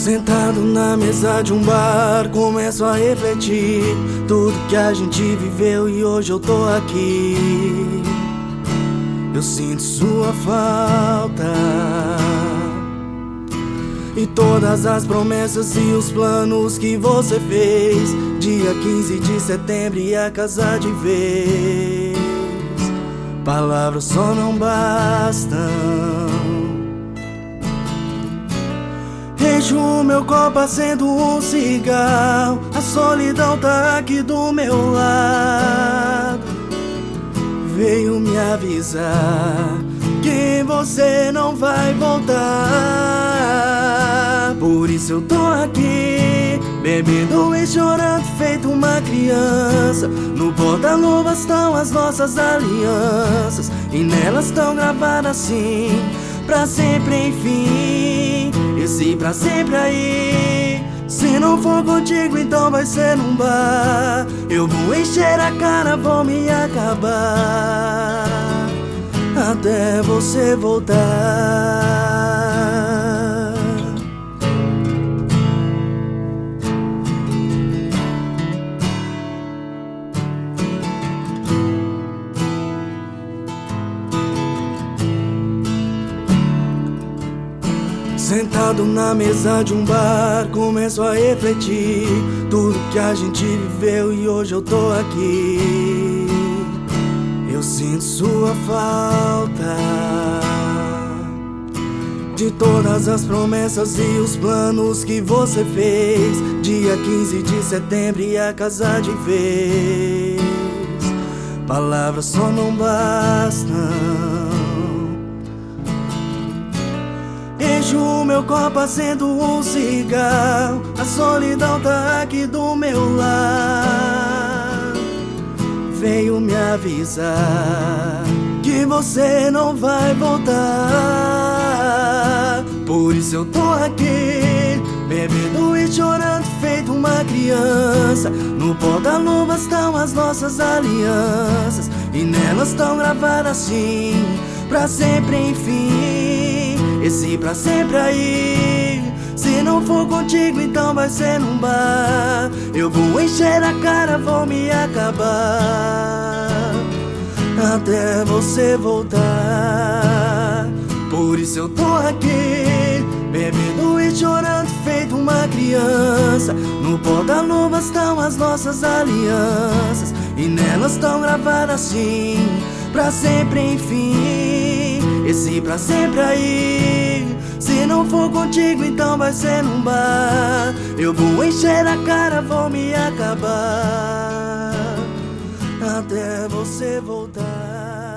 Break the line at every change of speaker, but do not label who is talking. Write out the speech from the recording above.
Sentado na mesa de um bar, começo a refletir tudo que a gente viveu e hoje eu tô aqui. Eu sinto sua falta e todas as promessas e os planos que você fez. Dia 15 de setembro ia casar de vez. Palavras só não bastam. Encho o meu copo acendo um cigarro. A solidão tá aqui do meu lado. Veio me avisar que você não vai voltar. Por isso eu tô aqui, bebendo e chorando feito uma criança. No porta-luvas estão as nossas alianças e nelas estão gravadas assim, pra sempre enfim. Esse pra sempre aí. Se não for contigo, então vai ser num bar. Eu vou encher a cara, vou me acabar até você voltar. Sentado na mesa de um bar, começo a refletir tudo que a gente viveu e hoje eu tô aqui. Eu sinto sua falta de todas as promessas e os planos que você fez. Dia 15 de setembro ia casar de vez. Palavras só não bastam. Encho o meu copo acendo um cigarro. A solidão tá aqui do meu lado. Veio me avisar que você não vai voltar. Por isso eu tô aqui, bebendo e chorando feito uma criança. No porta-luvas estão as nossas alianças e nelas estão gravadas assim, pra sempre enfim. Esse pra sempre aí. Se não for contigo, então vai ser num bar. Eu vou encher a cara, vou me acabar até você voltar. Por isso eu tô aqui, bebendo e chorando feito uma criança. No porta-luvas estão as nossas alianças e nelas estão gravadas assim, pra sempre enfim. Esse pra sempre aí. Se não for contigo, então vai ser num bar. Eu vou encher a cara, vou me acabar até você voltar.